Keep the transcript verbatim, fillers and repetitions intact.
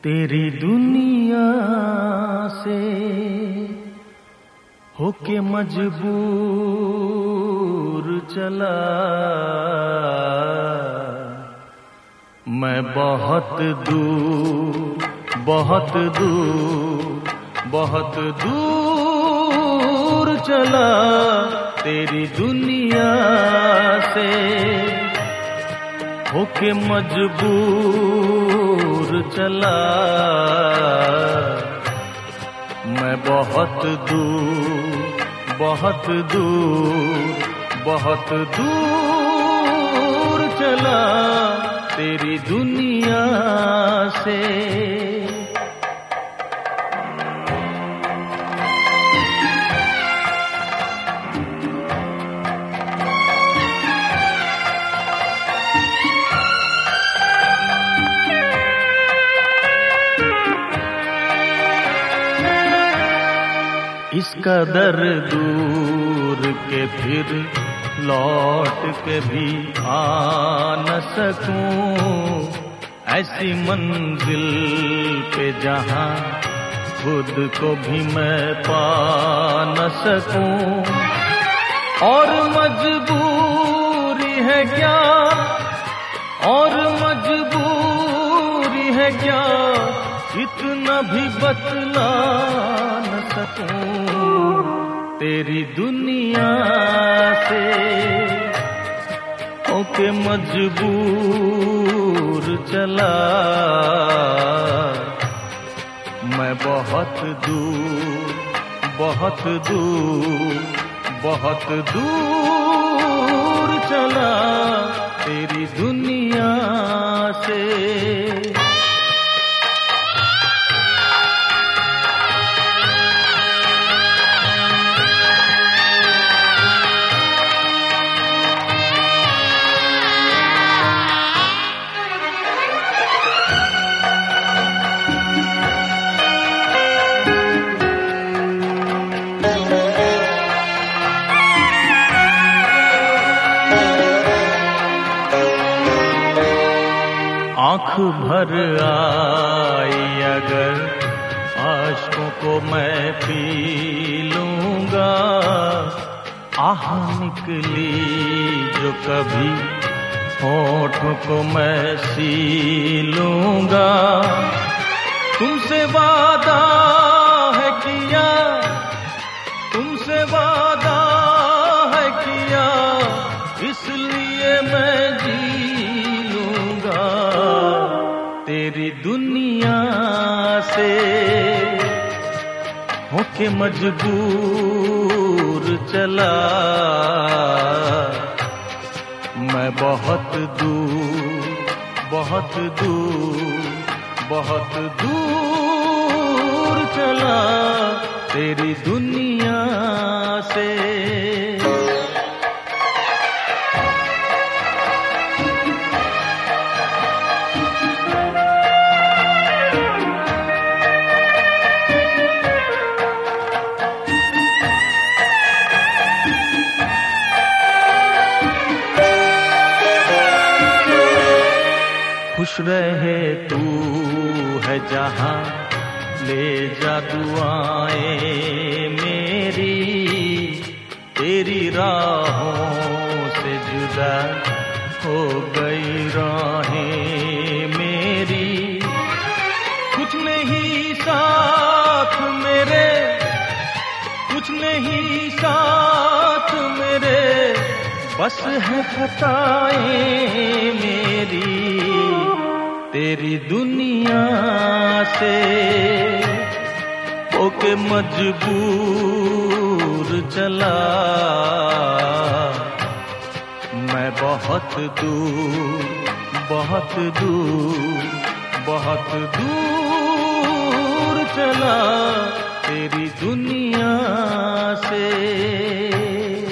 तेरी दुनिया से होके मजबूर चला मैं बहुत दूर बहुत दूर बहुत दूर चला तेरी दुनिया से होके मजबूर चला मैं बहुत दूर बहुत दूर बहुत दूर चला तेरी दुनिया से। इस कदर दूर के फिर लौट के भी आ न सकूं ऐसी मंजिल पे जहां खुद को भी मैं पा न सकूं और मजबूरी है क्या और मजबूरी है क्या इतना भी बतला न सकूं तेरी दुनिया से होके मजबूर चला मैं बहुत दूर बहुत दूर बहुत दूर चला तेरी दुनिया से। आँख भर आई अगर आशकों को मैं पी लूँगा आह निकली जो कभी होठों को मैं सी लूँगा तुमसे वादा है किया तुमसे वादा है किया इसलिए मैं जी तेरी दुनिया से होके मजबूर चला मैं बहुत दूर बहुत दूर बहुत दूर चला तेरी दुनिया से। खुश रहे तू है जहां ले जा दुआएं मेरी तेरी राहों से जुदा हो गई राहें मेरी कुछ नहीं साथ मेरे कुछ नहीं साथ मेरे बस है खताएं मेरी तेरी दुनिया से होके मजबूर चला मैं बहुत दूर बहुत दूर बहुत दूर चला तेरी दुनिया से।